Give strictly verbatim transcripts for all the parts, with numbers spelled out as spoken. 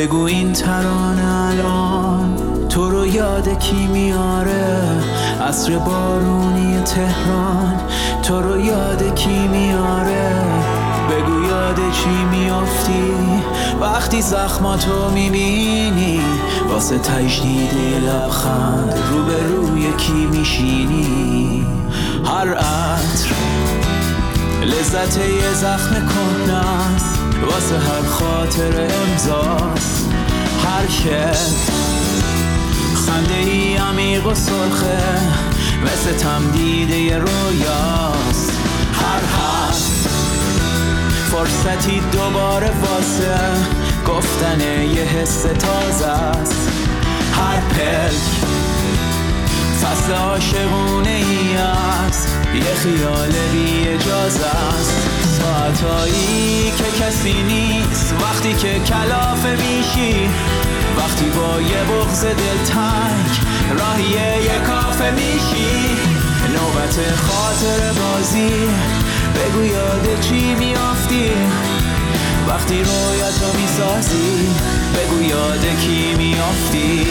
بگو این ترانه الان تو رو یاد کی میاره؟ عصر بارونی تهران تو رو یاد کی میاره؟ بگو یاد چی میافتی وقتی زخماتو میبینی؟ واسه تجدید لبخند رو به روی کی میشینی؟ هر عطر لذت یه زخم کهنه‌ست، واسه هر خاطر امضاست. هر شعر خنده ای عمیق و سرخه مثل تمدید یه رویاست. هر حرف فرصتی دوباره واسه گفتن یه حس تازه است. هر پلک فصل عاشقونه ای است، یه خیال بی اجازه است. ساعتایی که کسی نیست وقتی که کلافه میشی، وقتی با یه بغض دلتنگ راهیه یه کافه میشی. نوبت خاطر بازی بگو یاد چی میافتی وقتی رویاتو میسازی؟ بگو یاد کی میافتی؟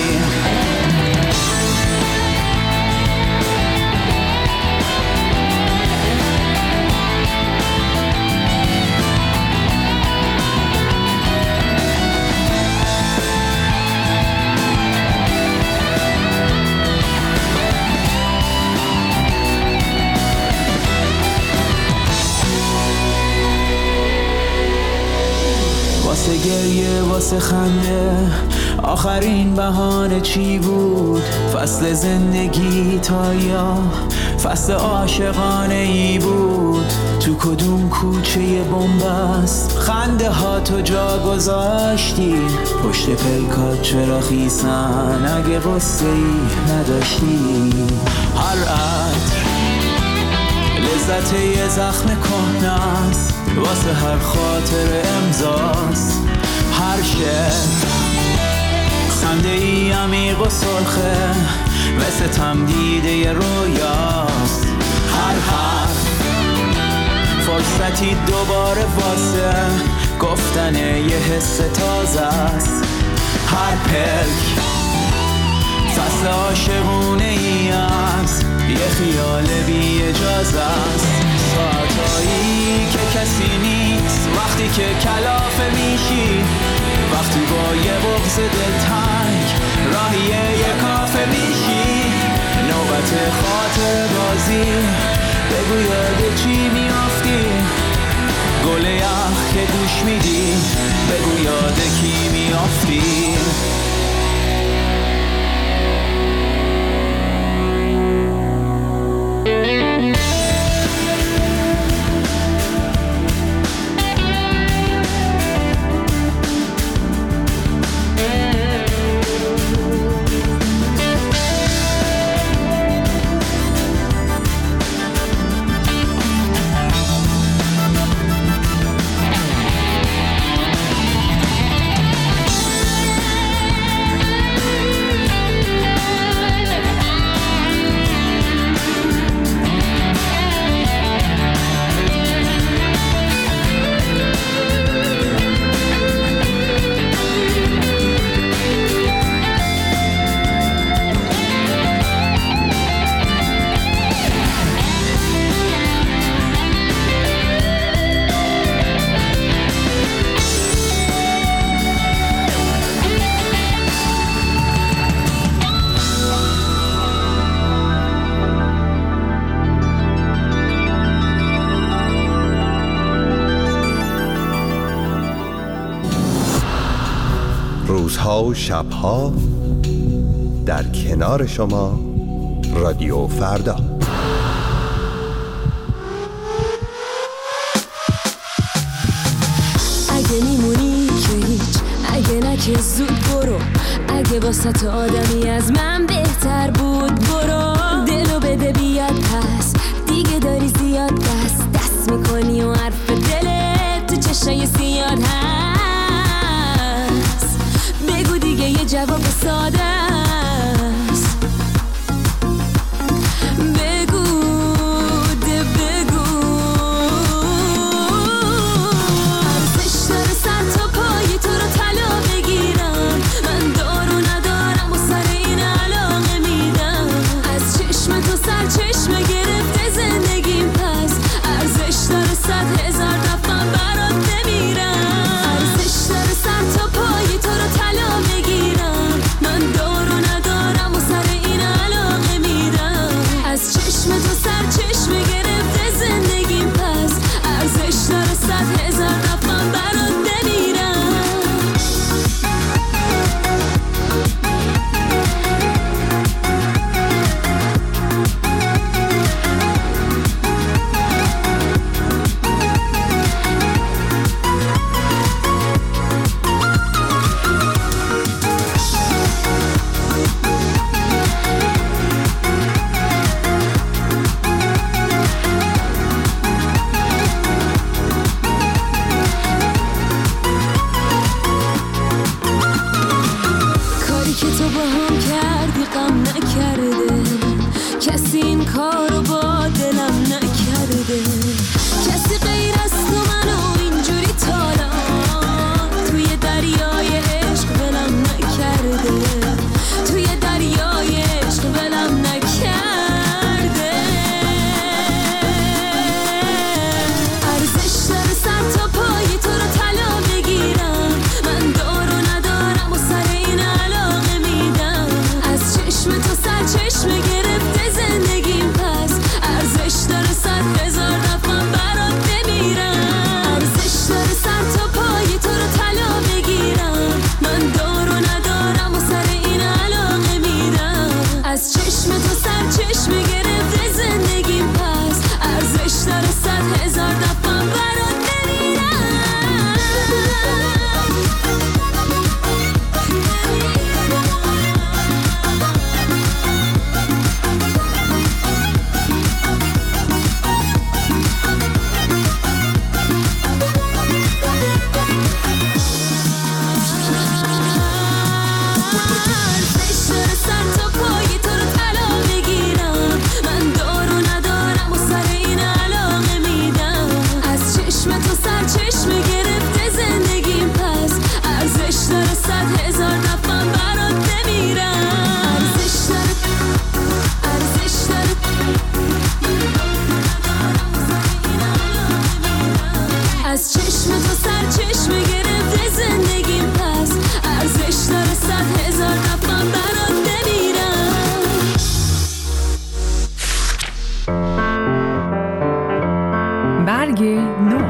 واسه گریه واسه خنده آخرین بهانه چی بود؟ فصل زندگی تا یا فصل عاشقانه ای بود؟ تو کدوم کوچه بنبست خنده ها تو جا گذاشتی؟ پشت پلکات چرا خیسن اگه قصه ای نداشتی؟ هر عطر لذت یه زخم کهنه‌ست، واسه هر خاطر امضاست. هر شعر خنده ای عمیق و سرخه مثل تمدید یه رویاست. هر حرف فرصتی دوباره واسه گفتن یه حس تازه است. هر پلک فصل عاشقونه ای است، یه خیال بی اجازه است. ساعتایی که کسی نیست وقتی که کلافه میشی، وقتی با یه بغض دلتنگ راهیه یه کافه میشی. نوبت خاطر بازی بگو یاد چی میافتی؟ گل یخ که گوش میدی بگو یاد کی میافتی؟ روزها و شبها در کنار شما رادیو فردا. اگه میمونی که هیچ، اگه نه که زود برو، اگه واسه آدمی از من بهتر بود برو. دلو بده بیاد پس دیگه داری زیاد دست دست میکنی و حرف دلت تو چشای سیاد هست. بگو دیگه یه جواب ساده است. بگو ده بگو ارزش داره سر تا پای تو رو طلا بگیرم. تو با هم کردی غم نکرده، کسی این کارو با دلم نکرده، کسی غیر از تو منو اینجوری تالا توی دریای عشق ولم نکرده، توی دریای عشق ولم نکرده. ارزش داره سر تا پای تو رو طلا بگیرم، من دارو ندارم و سر این علاقه میدم، از چشم تو سر چشم گرفته زندگیم، پس ارزش داره صد هزار دفعه برات بمیرم. ارزش داره سر تا پای تو رو طلا بگیرم، من دارو ندارم و سر این علاقه میدم، از چشم تو سر چشم گرفته زندگیم، پس ارزش داره صد هزار دفعه برات بمیرم. از چشم تو سر چشم گرفته زندگیم، پس ارزش داره صد هزار دفعه برات بمیرم. برگ نو،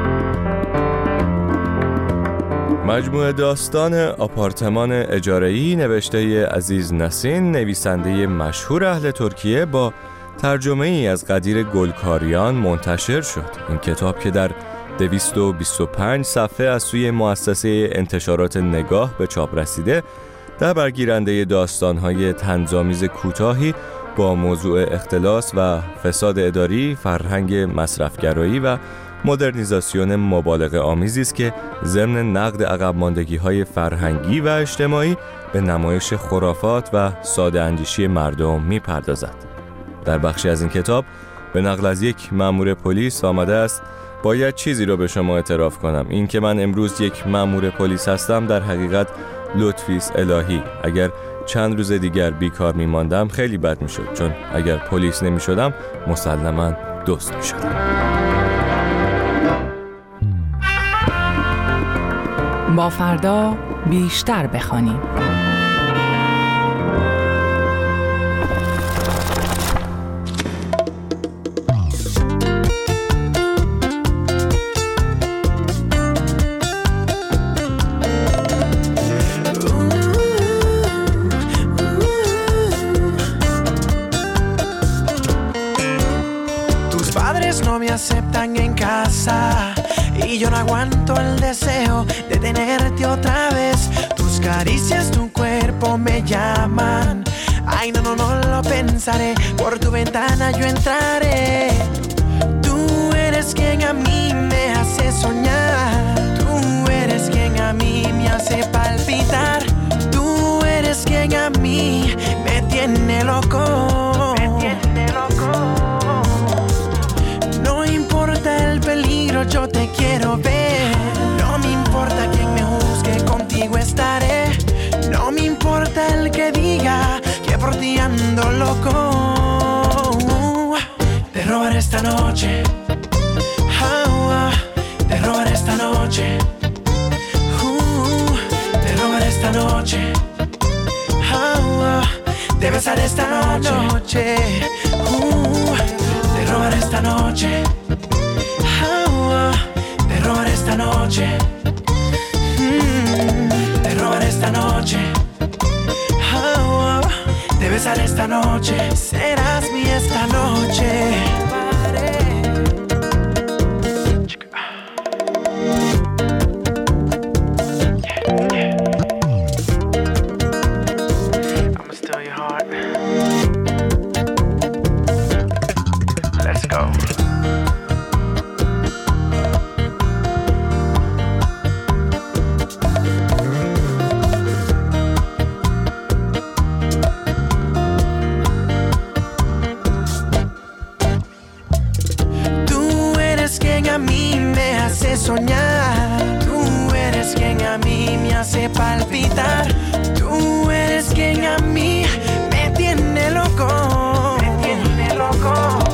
مجموعه داستان آپارتمان اجاره‌ای نوشته عزیز نسین، نویسنده مشهور اهل ترکیه، با ترجمه ای از قدیر گلکاریان منتشر شد. این کتاب که در دویست و بیست و پنج صفحه از سوی مؤسسه انتشارات نگاه به چاپ رسیده، در برگیرنده داستان‌های طنزآمیز کوتاهی با موضوع اختلاس و فساد اداری، فرهنگ مصرفگرایی و مدرنیزاسیون مبالغه آمیزی است که ضمن نقد عقب ماندگی‌های فرهنگی و اجتماعی به نمایش خرافات و ساده اندیشی مردم می‌پردازد. در بخشی از این کتاب به نقل از یک مأمور پلیس آمده است: باید چیزی رو به شما اعتراف کنم، این که من امروز یک مأمور پلیس هستم در حقیقت لطفی است الهی. اگر چند روز دیگر بیکار میماندم خیلی بد میشد، چون اگر پلیس نمیشدم مسلماً دزد میشدم. با فردا بیشتر بخوانیم. Aceptan en casa y yo no aguanto el deseo de tenerte otra vez. Tus caricias, tu cuerpo me llaman. Ay, no, no, no lo pensaré. Por tu ventana yo entraré. Tú eres quien a mí me hace soñar. Tú eres quien a mí me hace palpitar. Tú eres quien a mí me tiene loco. Me tiene loco. Yo te quiero ver. No me importa quien me juzgue, contigo estaré. No me importa el que diga que por ti ando loco. Te robaré esta noche. Oh, oh. Te robaré esta noche. Uh, te robaré esta noche. Oh, oh. Te besaré esta noche. Uh, te robaré esta noche. Te robaré esta noche, mm, te robaré esta noche, oh, oh, te besaré esta noche, serás mi esta noche. I'ma steal your heart. Let's go. mí me tiene loco, me tiene loco.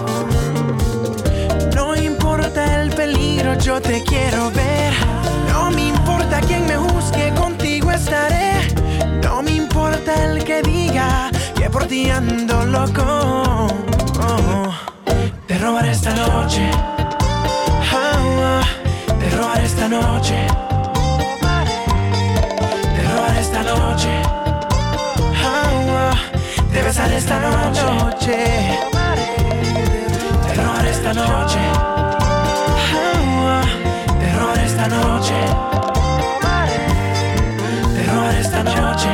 No importa el peligro, yo te quiero ver. No me importa quién me juzgue, contigo estaré. No me importa el que diga que por ti ando loco. Oh, te robaré esta noche. Oh, te robaré esta noche. Te robaré esta noche. Oh, te besaré esta noche. Te robaré esta noche. Oh, te robaré esta noche. Te robaré esta noche.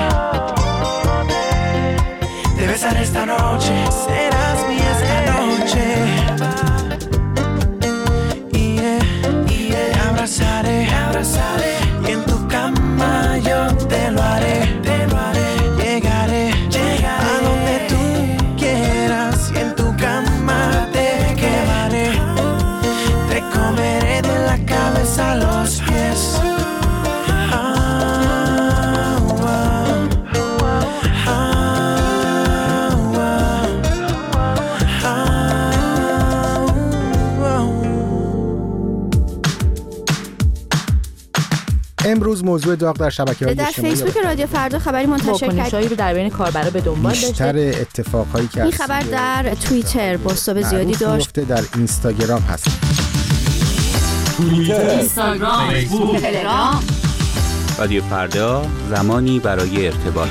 Te besaré esta noche. Serás mía esta noche. Y yeah, yeah, te abrazaré, abrazaré. Y en tu cama yo te lo haré, te lo haré. Llegaré, llegaré a donde tú quieras. Y en tu cama te quedaré. Te comeré de la cabeza a los pies. امروز موضوع داغ در شبکه‌های در اجتماعی فیسبوک رادیو فردا خبری منتشر کرد. واکنش‌هایی رو در بین کاربرا به دنبال داشته. بیشتر اتفاقهایی که این خبر در توییتر بازتاب زیادی داشت. در اینستاگرام هست. توییتر، اینستاگرام، فیسبوک، تلگرام. رادیو فردا، زمانی برای ارتباط.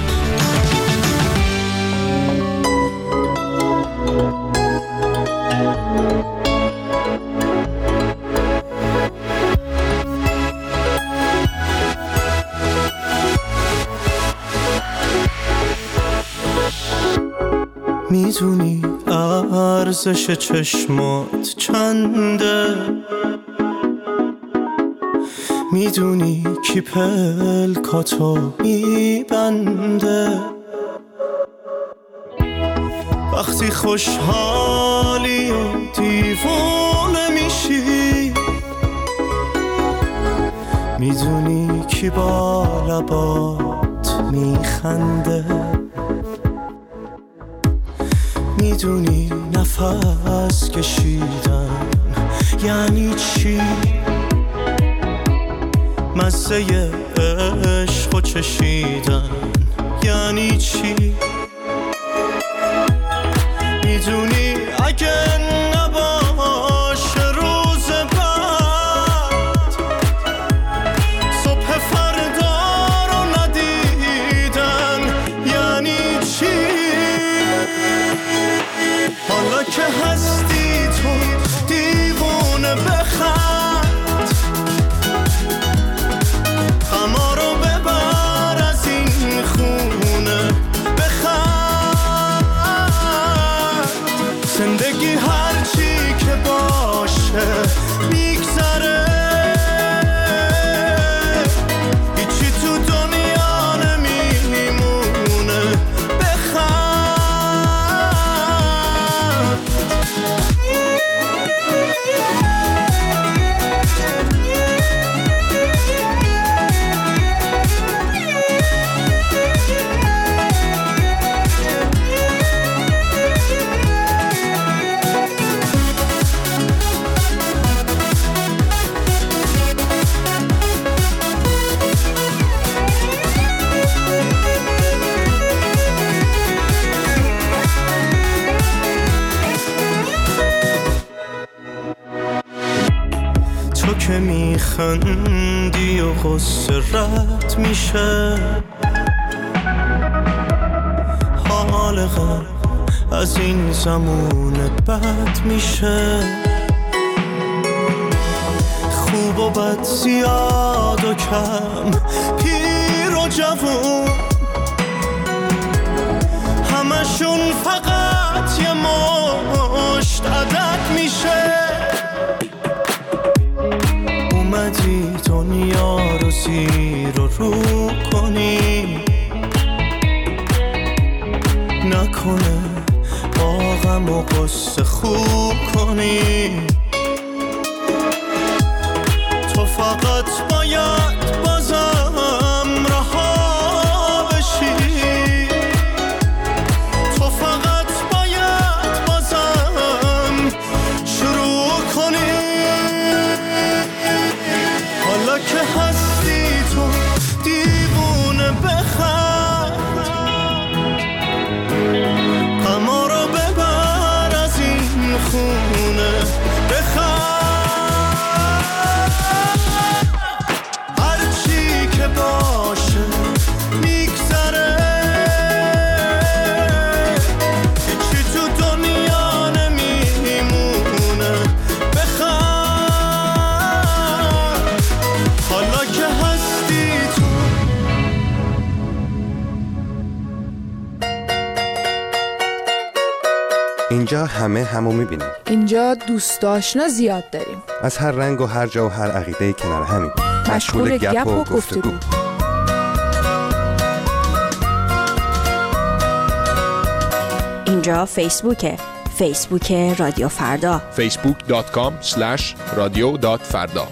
میدونی ارزش چشمات چنده، میدونی کی پلکاتو میبنده، وقتی خوشحالی و دیوانه میشی، میدونی کی با لبات میخنده، میدونی نفس کشیدن یعنی چی، مزه عشق و چشیدن یعنی چی، میدونی اگه نباشه روز بعد، صبح فردا رو ندیدن یعنی چی، حالا که هستی تو دیوونه بخند، غما رو ببر از این خونه بخند، زندگی هرچی که باشه میگذره، هیچی تو دنیا نمیمونه بخند. تو که میخندی و غصه رد میشه، حال غم از این زمون بد میشه، خوب و بد زیاد و کم پیر و جوون، همشون فقط یه مشت عدد میشه، اومدی دنیا رو زیر و رو کنی، نکنه با غم و غصه خوب کنی، تو فقط باید بازم رها بشی، خونه بخواه هرچی که باشه میگذره هیچی تو دنیا نمیمونه بخواه حالا که هستی تو. اینجا همه همو میبینیم. اینجا دوست آشنا زیاد داریم. از هر رنگ و هر جا و هر عقیده کنار همین. مشغول گپ و گفتگو. اینجا فیسبوکه. فیسبوک رادیو فردا. فیسبوک دات کام اسلش رادیو دات فردا.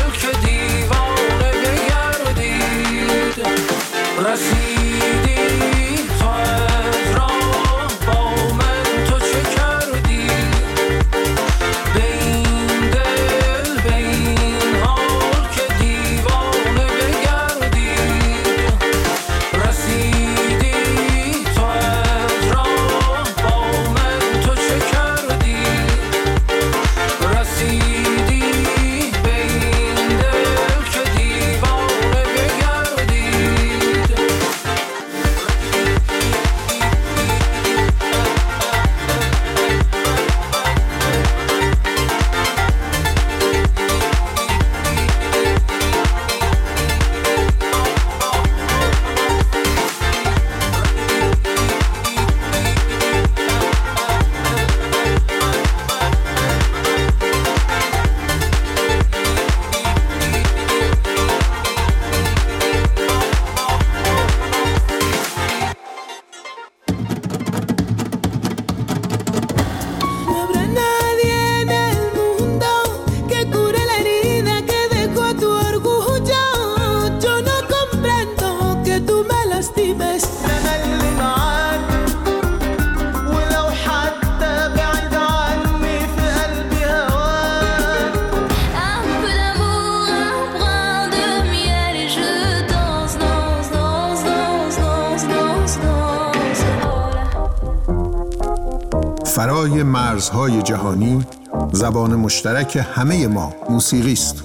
رسیدی فرای مرزهای جهانی زبان مشترک همه ما موسیقی است.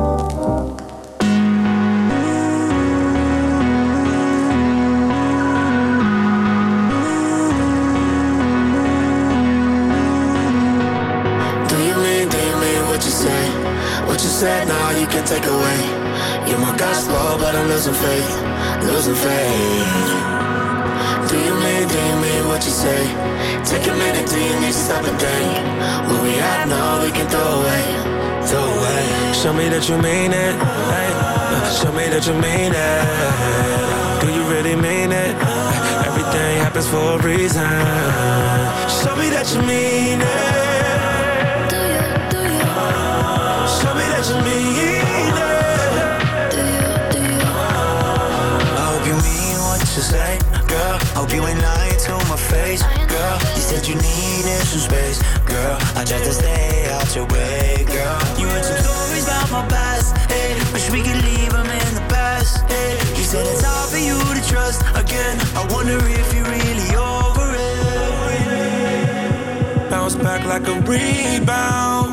Said now you can take away. You're my gospel, but I'm losing faith, losing faith. Do you mean, do you mean what you say? Take a minute, do you need to stop and think? What we have now we can throw away, throw away. Show me that you mean it, hey. Show me that you mean it. Do you really mean it? Everything happens for a reason. Show me that you mean it. To me, I hope you mean what you say, girl. Hope you ain't lying to my face, girl. You said you needed some space, girl. I tried to stay out your way, girl. You had some stories about my past, hey. Wish we could leave them in the past, hey. You said it's hard for you to trust again. I wonder if you're really over it. Bounce back like a rebound.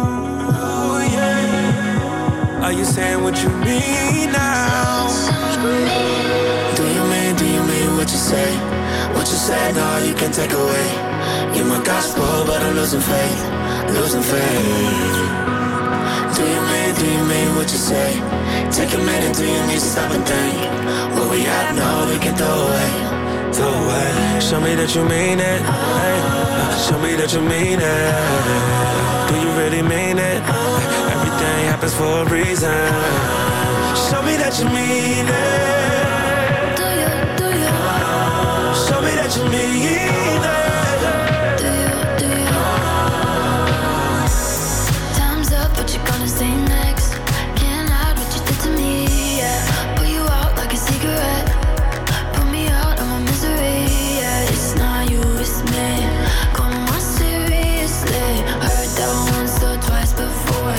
Are you saying what you mean now? Do you mean, do you mean what you say? What you say now you can take away. You're my gospel, but I'm losing faith, losing faith. Do you mean, do you mean what you say? Take a minute, do you need to stop and think? What we have now we can throw away, throw away. Show me that you mean it, hey. Show me that you mean it. Do you really mean it? Everything happens for a reason. Show me that you mean it. Do you, do you? Show me that you mean it. Do you, do you? Time's up, what you gonna say next? Can't hide what you did to me, yeah. Put you out like a cigarette. Put me out of my misery, yeah. It's not you, it's me. Come on seriously. Heard that once or twice before.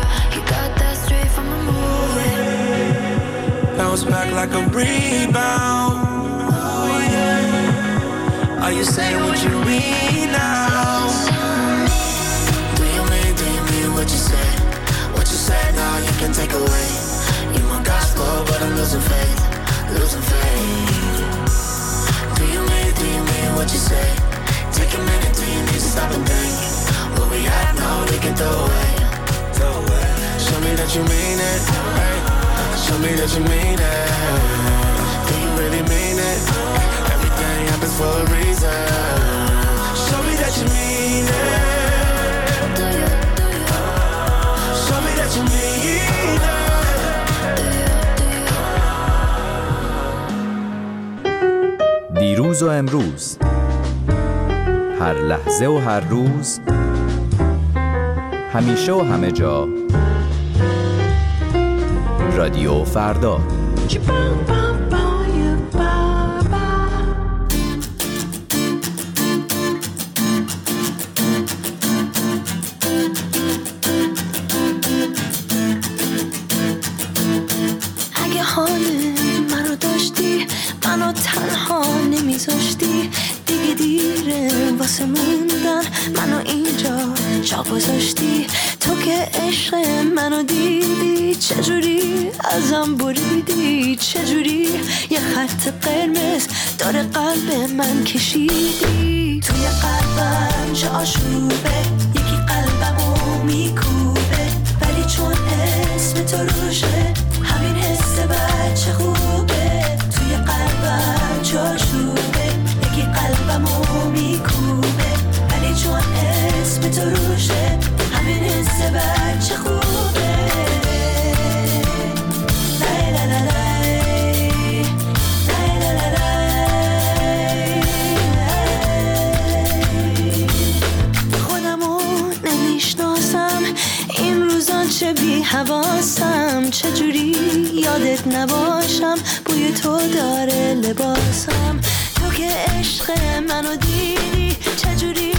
Bounce back like a rebound. Oh, yeah. Are you saying what you mean now? Do you mean, do you mean what you say? What you say now you can take away. You're my gospel, but I'm losing faith, losing faith. Do you mean, do you mean what you say? Take a minute, do you need to stop and think? What we have now we can throw away, throw away. Show me that you mean it, hey. Show me that you mean it. Do you really mean it? Everything happens for a reason. Show me that you mean it. Do you, do you? Show me that you mean it. دیروز و امروز، هر لحظه و هر روز، همیشه و همه جا، رادیو فردا. اگه حال منو داشتی، منو تنها نمیذاشتی، دیگه دیره واسه موندن، منو اینجا جا گذاشتی. تو که عشق منو دیدی، چجوری ازم بریدی، چجوری یه خط قرمز داره قلب من کشیدی. توی قلبم چه آشوبه، یکی قلبمو میکوبه، ولی چون اسم تو روشه همین حس بچه خوبه. توی قلبم چه آشوبه، یکی قلبمو میکوبه، ولی چون اسم تو روشه همین حس بچه خوبه. لای لای لای لای لای لای لای. خودمو نمیشناسم این روزا، چه بی حواسم، چجوری یادت نباشم، بوی تو داره لباسم. تو که عشق منو دیدی، چجوری